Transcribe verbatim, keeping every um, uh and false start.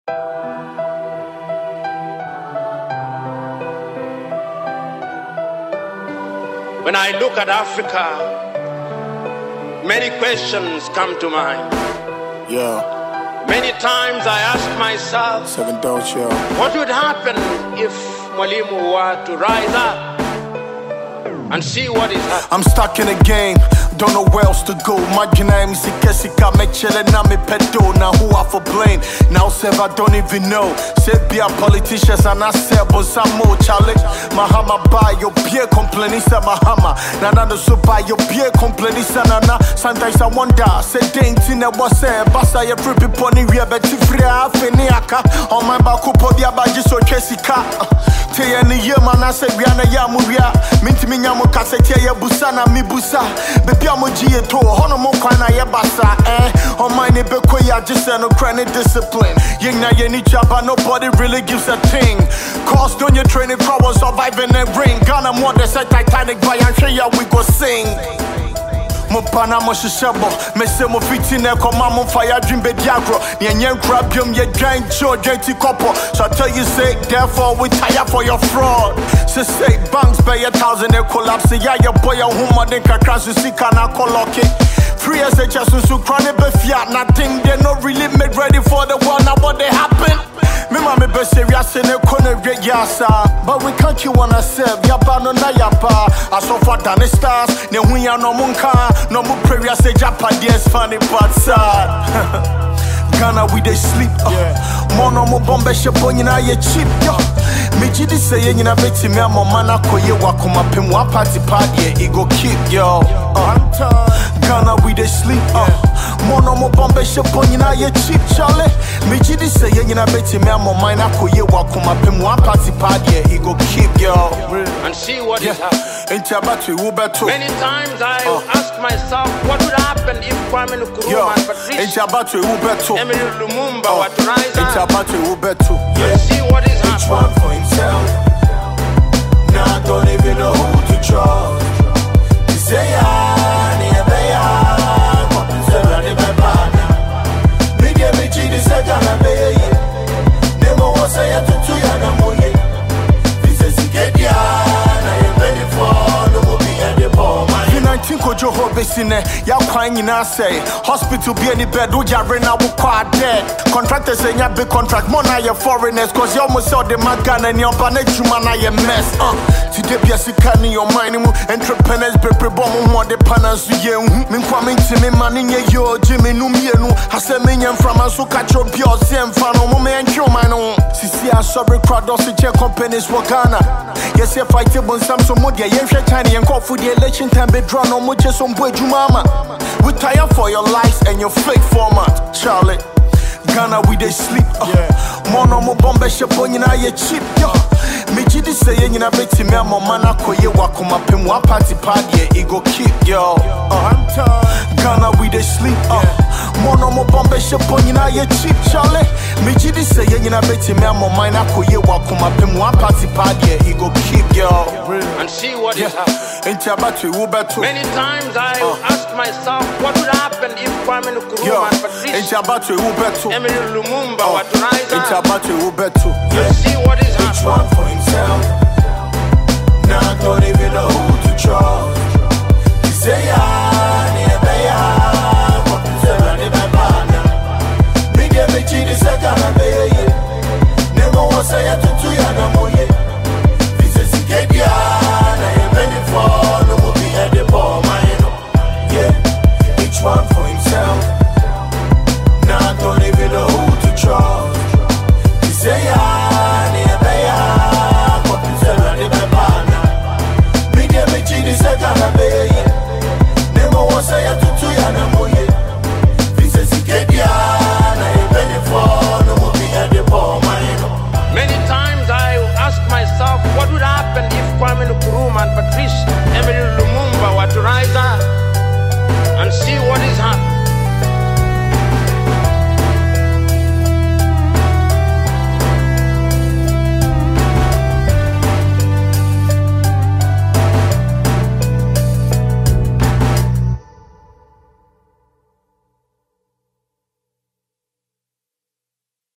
When I look at Africa, many questions come to mind. Yeah. Many times I ask myself, Seven Dogs, yeah. what would happen if Mwalimu were to rise up and see what is happening? I'm stuck in a game, don't know where else to go. My name is Ikesika, me chillin' na me pedo. Now who I for blame? Now Sev, I don't even know. Say be a politicians and I say but some more challenge. Mahama buy your beer complaining sa Mahama. Nana no so buy your beer complaining sa Nana. Sometimes I wonder, say dang tina was say basa ya free people ni we bet free afeni aka. On my back up the abaji so Kesika. Te any year man I say we ana ya muria. Minti mi nyamu kasete ya busana mi busa. Bebi amoji eto hono mo kwana ya basa eh. On my neighbor ya just no chronic discipline. Ying na ye ni jaba nobody really gives a thing. Cost on your training power surviving the ring. Ghana more than say Titanic by and show ya we go sing. Mo pana mo shishabo, me se mo fiti ne koma mo fire dream be diagro. Nye nye crab yum ye giant show dirty couple. So I tell you say, therefore we tire for your fraud. So say banks pay a thousand they collapse. Yeah your boy a woman then kakra so see kana coloque. Free as a chance to chronic be fiat. Nothing they not really made ready for the world. Now what they happen? Me mama be serious in a corner great yasa. But we can't you wanna serve ya bano na yapa. I saw for Danny stars, ne hunya no munka. No more prayer say Japan, yes, funny but sad. Ghana we they sleep. Mono mo bombe shepon na ye cheap. Me jidi say ye na beti me mo mana koye wakuma pem wa party party e go keep yo. Ghana we they sleep. Mono mo bombe shepon na ye cheap Charlie. Me jidi say ye na beti me mo mana koye wakuma pem wa party party e go keep yo. And see what is happening. Many times I uh. ask myself, what would happen if Kwame Nkrumah and Patrice Emery Lumumba uh. were to rise up and see what is happening? Each one for himself. Now I don't even know who to trust. He say, ah, near they are, what is the running by Bana? Me get me cheated, said, I'm a baby. Nemo was say, to two yana moye. This is the get ya. nineteen kojo ho besine ya kwan nyina say hospital be any bed wo jare na wo kwa dead contractors say nya big contract more na your foreigners cause you almost sell the magana ni oba na chuma na your mess uh today be sika ni your mind mu entrepreneurs pepe bomb mo de panas ye hu me kwa me ntimi mane nye yo jimi nu mienu aseme nya from so catch up your same fan mo me ntwe man no sisi a sorry crowd us che companies wo Ghana yes you fight bon sam so mo dia ye hwe China ye call for the election time be draw no much some boy mama. We tire for your lies and your fake format, Charlie. Ghana we they sleep. Uh. Yeah. Mono mo bombe shepon na ye cheap. Yo. Me jidi say ye na beti me mo mana koye wakuma pem wa party party e go keep yo. Uh. Ghana we they sleep. Uh. Yeah. Mono mo bombe shepon na ye cheap, Charlie. Me jidi say ye na beti me mo mana koye wakuma pem wa party party e go keep yo. And see what yeah. is happening. Many times I uh. ask myself, what would happen if Kwame Nkrumah and Patrice Emery Lumumba uh. were to rise up and see what is happening?